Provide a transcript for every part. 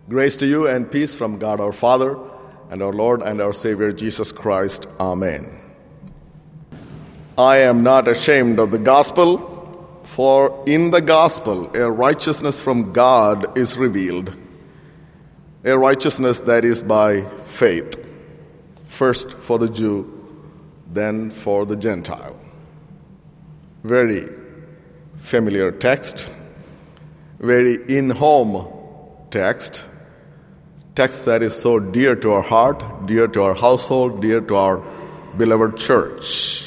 Grace to you and peace from God our Father and our Lord and our Savior Jesus Christ. Amen. I am not ashamed of the gospel, for in the gospel a righteousness from God is revealed, a righteousness that is by faith, first for the Jew, then for the Gentile. Very familiar text, very in-home text that is so dear to our heart, dear to our household, dear to our beloved church.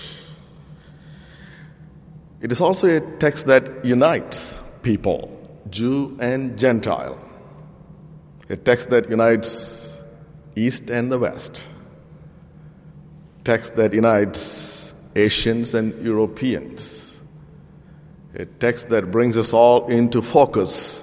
It is also a text that unites people, Jew and Gentile. A text that unites East and the West. A text that unites Asians and Europeans. A text that brings us all into focus.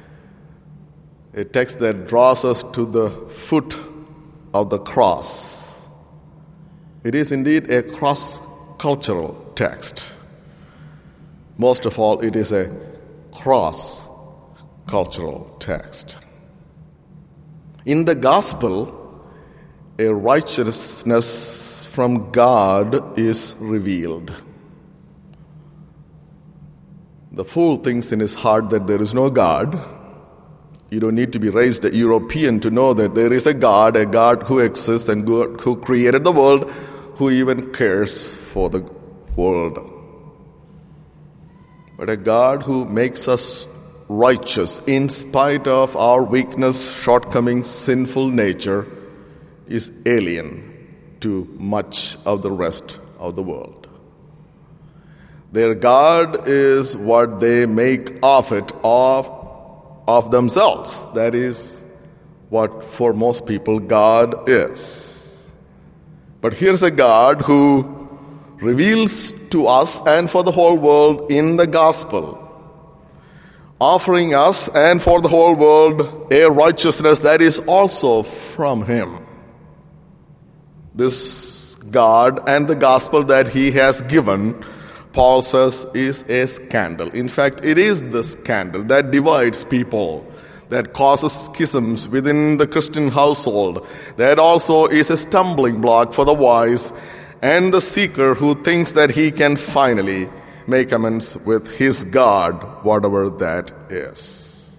A text that draws us to the foot of the cross. It is indeed a cross-cultural text. Most of all, it is a cross-cultural text. In the gospel, a righteousness from God is revealed. The fool thinks in his heart that there is no God. You don't need to be raised a European to know that there is a God who exists and who created the world, who even cares for the world. But a God who makes us righteous in spite of our weakness, shortcomings, sinful nature is alien to much of the rest of the world. Their God is what they make of it, of themselves. That is what for most people God is. But here's a God who reveals to us and for the whole world in the gospel, offering us and for the whole world a righteousness that is also from Him. This God and the gospel that He has given, Paul says, is a scandal. In fact, it is the scandal that divides people, that causes schisms within the Christian household, that also is a stumbling block for the wise and the seeker who thinks that he can finally make amends with his God, whatever that is.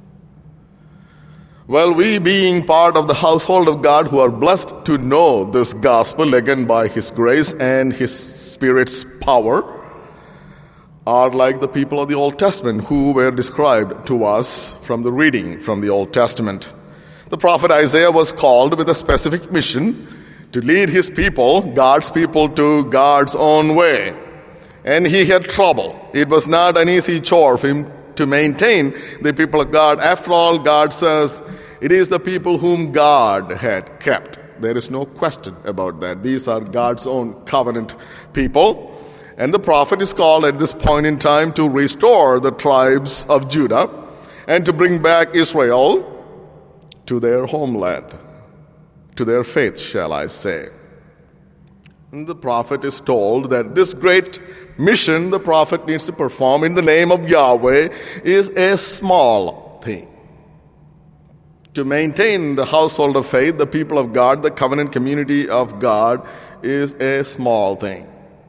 Well, we being part of the household of God who are blessed to know this gospel, again by His grace and His Spirit's power, are like the people of the Old Testament who were described to us from the reading from the Old Testament. The prophet Isaiah was called with a specific mission to lead his people, God's people, to God's own way. And he had trouble. It was not an easy chore for him to maintain the people of God. After all, God says, it is the people whom God had kept. There is no question about that. These are God's own covenant people. And the prophet is called at this point in time to restore the tribes of Judah and to bring back Israel to their homeland, to their faith, shall I say. And the prophet is told that this great mission the prophet needs to perform in the name of Yahweh is a small thing. To maintain the household of faith, the people of God, the covenant community of God, is a small thing.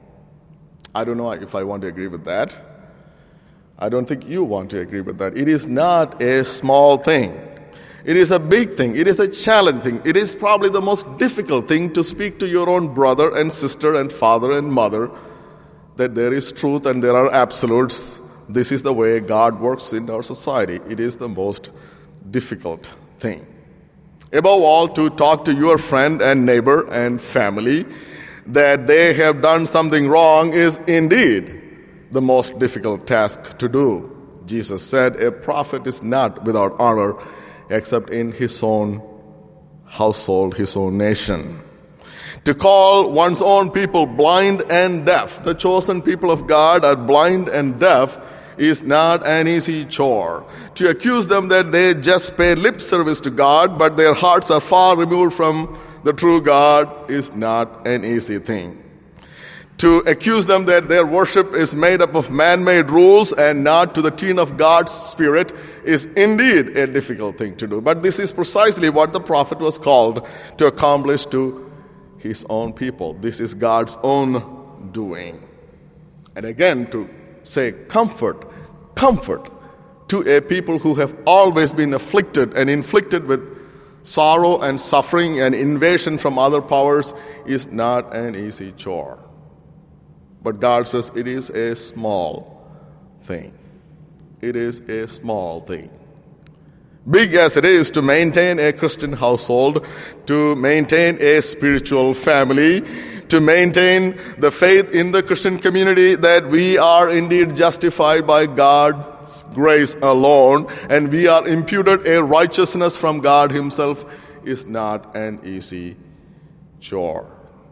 I don't know if I want to agree with that. I don't think you want to agree with that. It is not a small thing. It is a big thing. It is a challenging thing. It is probably the most difficult thing to speak to your own brother and sister and father and mother that there is truth and there are absolutes. This is the way God works in our society. It is the most difficult thing. Above all, to talk to your friend and neighbor and family that they have done something wrong is indeed the most difficult task to do. Jesus said, a prophet is not without honor except in his own household, his own nation. To call one's own people blind and deaf, the chosen people of God are blind and deaf, is not an easy chore. To accuse them that they just pay lip service to God, but their hearts are far removed from the true God, is not an easy thing. To accuse them that their worship is made up of man-made rules and not to the tune of God's Spirit is indeed a difficult thing to do. But this is precisely what the prophet was called to accomplish to his own people. This is God's own doing. And again, to say comfort to a people who have always been afflicted and inflicted with sorrow and suffering and invasion from other powers is not an easy chore. But God says it is a small thing. It is a small thing. Big as it is to maintain a Christian household, to maintain a spiritual family, to maintain the faith in the Christian community that we are indeed justified by God's grace alone, and we are imputed a righteousness from God Himself, is not an easy chore.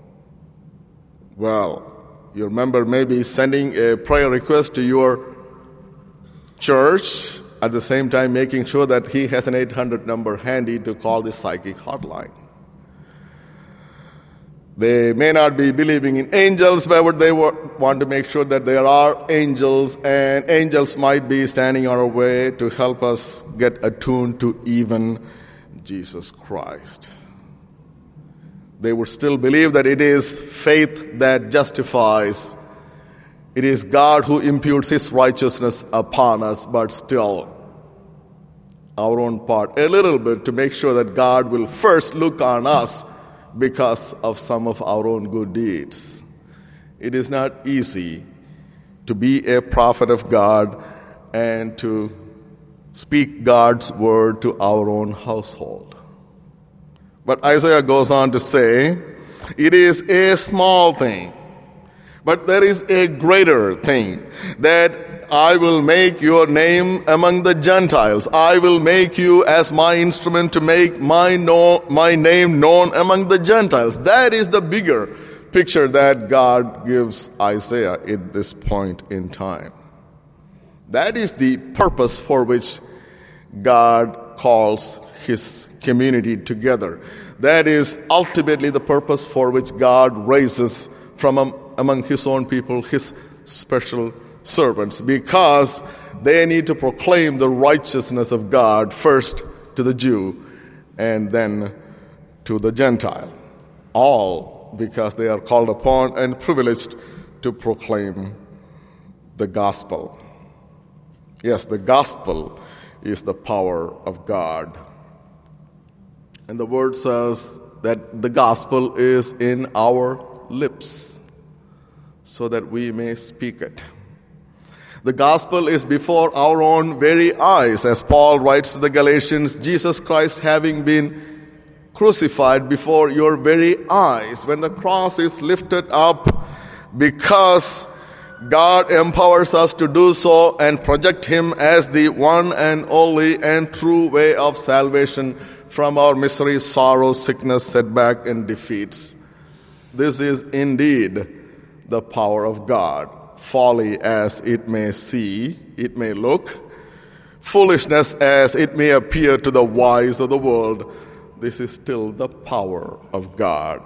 Well, you remember maybe sending a prayer request to your church, at the same time making sure that he has an 800 number handy to call the psychic hotline. They may not be believing in angels, but they want to make sure that there are angels, and angels might be standing on our way to help us get attuned to even Jesus Christ. They would still believe that it is faith that justifies. It is God who imputes His righteousness upon us, but still our own part a little bit to make sure that God will first look on us because of some of our own good deeds. It is not easy to be a prophet of God and to speak God's word to our own household. But Isaiah goes on to say, it is a small thing, but there is a greater thing, that I will make your name among the Gentiles. I will make you as my instrument to make my name known among the Gentiles. That is the bigger picture that God gives Isaiah at this point in time. That is the purpose for which God calls His community together. That is ultimately the purpose for which God raises from among His own people His special servants, because they need to proclaim the righteousness of God first to the Jew and then to the Gentile. All because they are called upon and privileged to proclaim the gospel. Yes, the gospel is the power of God. And the word says that the gospel is in our lips so that we may speak it. The gospel is before our own very eyes. As Paul writes to the Galatians, Jesus Christ having been crucified before your very eyes. When the cross is lifted up, because God empowers us to do so and project Him as the one and only and true way of salvation from our misery, sorrow, sickness, setback, and defeats. This is indeed the power of God. Folly as it may look, foolishness as it may appear to the wise of the world, this is still the power of God.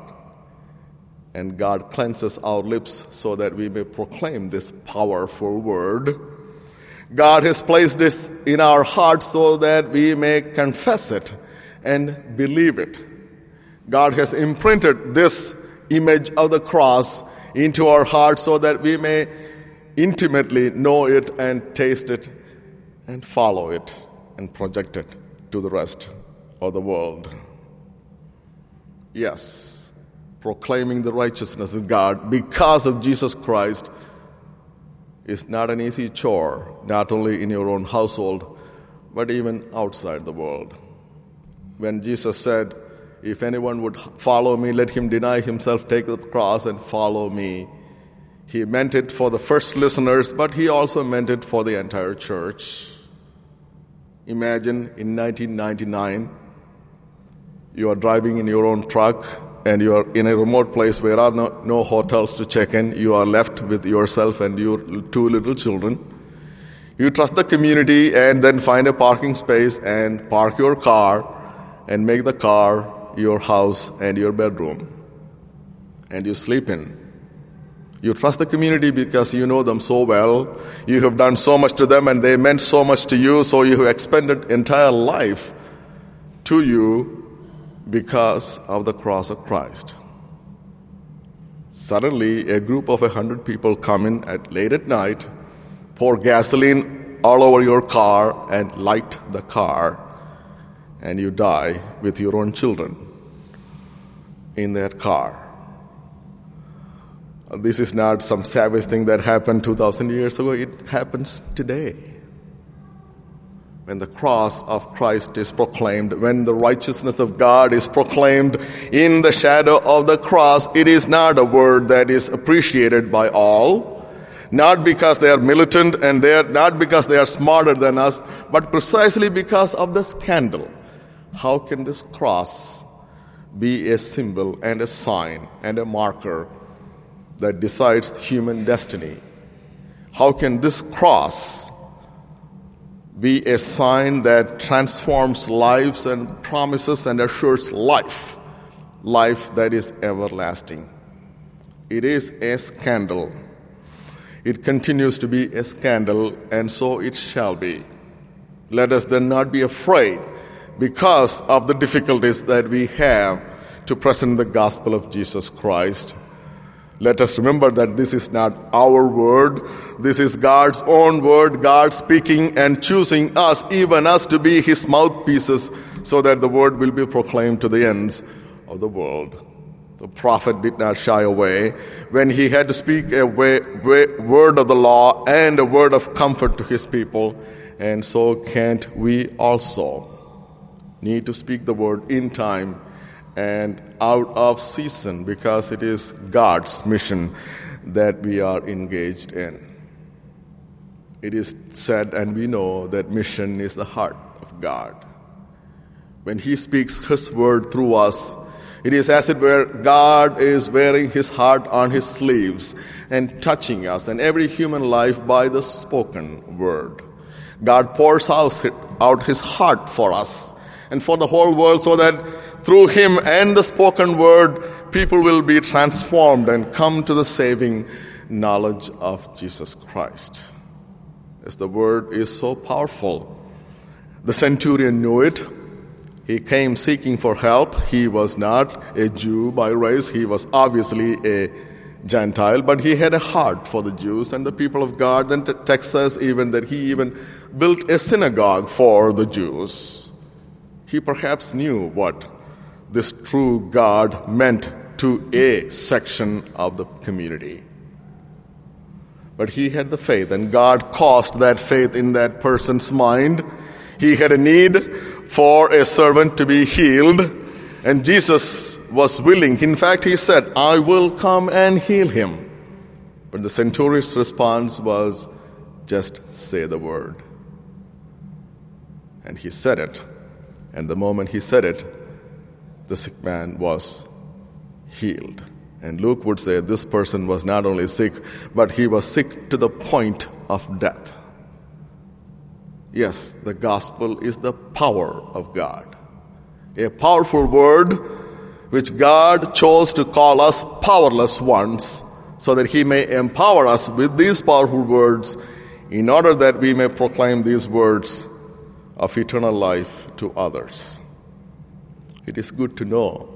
And God cleanses our lips so that we may proclaim this powerful word. God has placed this in our hearts so that we may confess it and believe it. God has imprinted this image of the cross into our hearts so that we may intimately know it and taste it and follow it and project it to the rest of the world. Yes, proclaiming the righteousness of God because of Jesus Christ is not an easy chore, not only in your own household, but even outside the world. When Jesus said, if anyone would follow me, let him deny himself, take the cross, and follow me. He meant it for the first listeners, but he also meant it for the entire church. Imagine in 1999, you are driving in your own truck and you are in a remote place where there are no hotels to check in. You are left with yourself and your two little children. You trust the community and then find a parking space and park your car and make the car your house and your bedroom. And you sleep in. You trust the community because you know them so well. You have done so much to them and they meant so much to you, so you have expended entire life to you because of the cross of Christ. Suddenly, a group of 100 people come in late at night, pour gasoline all over your car and light the car, and you die with your own children in that car. This is not some savage thing that happened 2,000 years ago. It happens today. When the cross of Christ is proclaimed, when the righteousness of God is proclaimed in the shadow of the cross, it is not a word that is appreciated by all, not because they are militant and not because they are smarter than us, but precisely because of the scandal. How can this cross be a symbol and a sign and a marker that decides human destiny? How can this cross be a sign that transforms lives and promises and assures life that is everlasting? It is a scandal. It continues to be a scandal, and so it shall be. Let us then not be afraid because of the difficulties that we have to present the gospel of Jesus Christ. Let us remember that this is not our word. This is God's own word, God speaking and choosing us, even us, to be his mouthpieces so that the word will be proclaimed to the ends of the world. The prophet did not shy away when he had to speak a word of the law and a word of comfort to his people. And so can't we also need to speak the word in time and out of season, because it is God's mission that we are engaged in. It is said, and we know, that mission is the heart of God. When he speaks his word through us, it is as it were God is wearing his heart on his sleeves and touching us and every human life by the spoken word. God pours out his heart for us and for the whole world, so that through him and the spoken word, people will be transformed and come to the saving knowledge of Jesus Christ. As the word is so powerful, the centurion knew it. He came seeking for help. He was not a Jew by race. He was obviously a Gentile, but he had a heart for the Jews and the people of God. And the text says even that he even built a synagogue for the Jews. He perhaps knew what this true God meant to a section of the community. But he had the faith, and God caused that faith in that person's mind. He had a need for a servant to be healed, and Jesus was willing. In fact, he said, I will come and heal him. But the centurion's response was, just say the word. And he said it. And the moment he said it, the sick man was healed. And Luke would say this person was not only sick, but he was sick to the point of death. Yes, the gospel is the power of God. A powerful word which God chose to call us powerless ones, so that he may empower us with these powerful words in order that we may proclaim these words of eternal life to others. It is good to know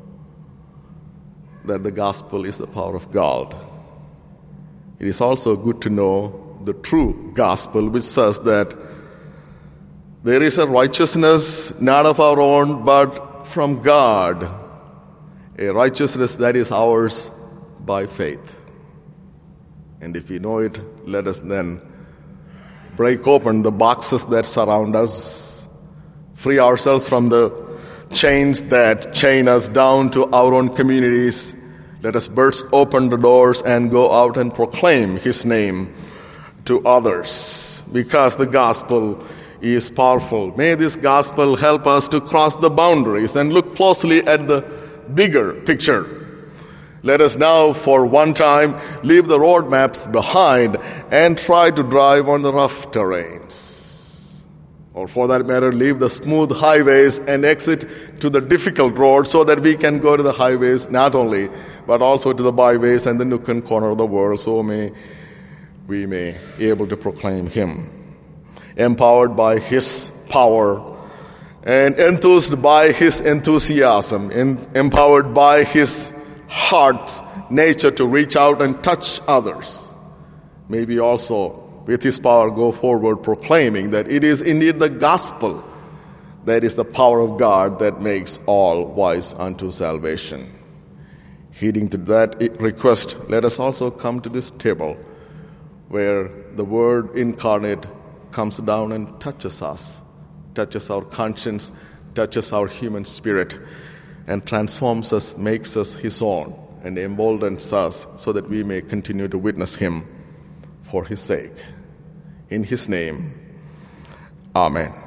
that the gospel is the power of God. It is also good to know the true gospel, which says that there is a righteousness not of our own, but from God, a righteousness that is ours by faith. And if we know it, let us then break open the boxes that surround us, free ourselves from the chains that chain us down to our own communities. Let us burst open the doors and go out and proclaim his name to others, because the gospel is powerful. May this gospel help us to cross the boundaries and look closely at the bigger picture. Let us now, for one time, leave the road maps behind and try to drive on the rough terrains. or for that matter, leave the smooth highways and exit to the difficult roads so that we can go to the highways not only, but also to the byways and the nook and corner of the world, so we may be able to proclaim him. Empowered by his power and enthused by his enthusiasm, empowered by his heart's nature to reach out and touch others, may we also, with his power, go forward proclaiming that it is indeed the gospel that is the power of God that makes all wise unto salvation. Heeding to that request, let us also come to this table where the Word incarnate comes down and touches us, touches our conscience, touches our human spirit, and transforms us, makes us his own, and emboldens us so that we may continue to witness him for his sake. In his name, amen.